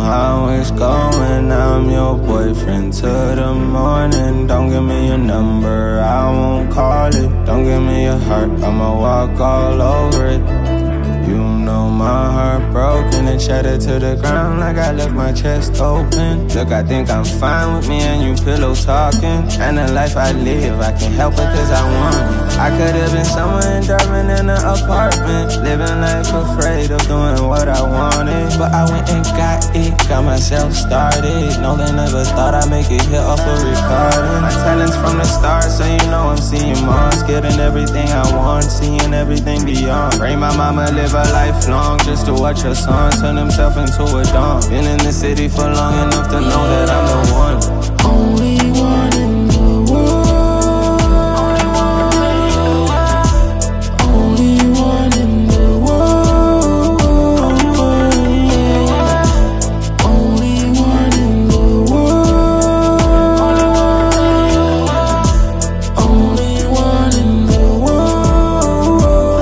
how it's going. I'm your boyfriend till the morning. Don't give me your number, I won't call it. Don't give me your heart, I'ma walk all over it. You know my heart broken and shattered to the ground like I left my chest open. Look, I think I'm fine with me and you pillow talking. And the life I live, I can't help it cause I want it. I could've been somewhere in Durban in an apartment, living life afraid of doing what I wanted. But I went and got it, got myself started. No, they never thought I'd make it here off of recording. My talents from the start, so you know I'm seeing Mars. Getting everything I want, seeing everything beyond. Pray my mama live a lifelong just to watch her son turn himself into a dawn. Been in the city for long enough to know that I'm the one. Only one in the world. Only one in the world. Only one in the world. Only one in the world.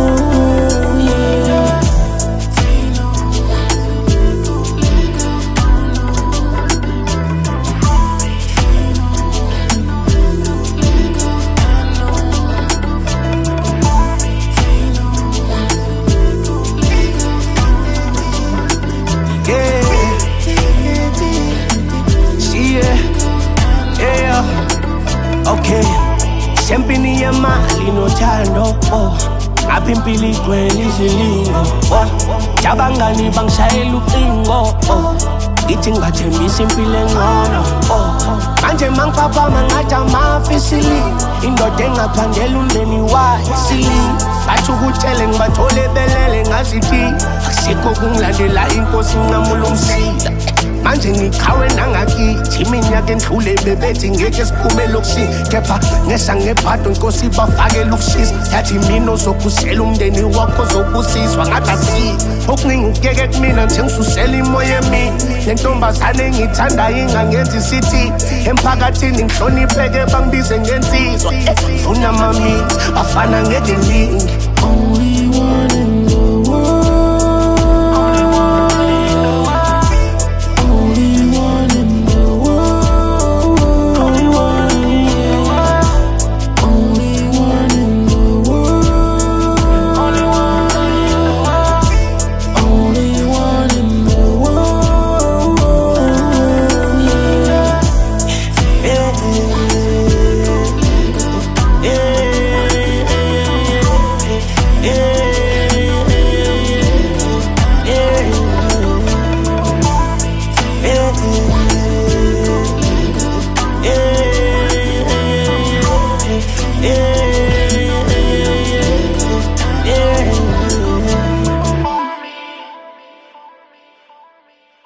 Okay, champagne yemali nothando ngaphimpila igcwele izilingo jabangani bangishayela ucingo ngithi ngibathembisa impilo engcono manje mangiphaphama ngathi amafisili indoda engaphandela umndeni wayo isili bathi ukutshele ngibathole belele ngazithi akusikho kungilandela inkosi nqamula umsila manje ngiqhawe nangakithi iminyaka endlule bebethi ngeke siphume lokushini kepha ngesha ngebhado inkosi bafakela ukushisa yathi mina ozokhusela umndeni wakho ozobusiswa ngathi asikho okuningi ukuyeke kumina nje ngisusela imoya emini lentombazane engiyithandayo ingangenza isithi emphakathini ngihlonipheke bangibize ngensizwa funa amamithi bafana ngeke ningi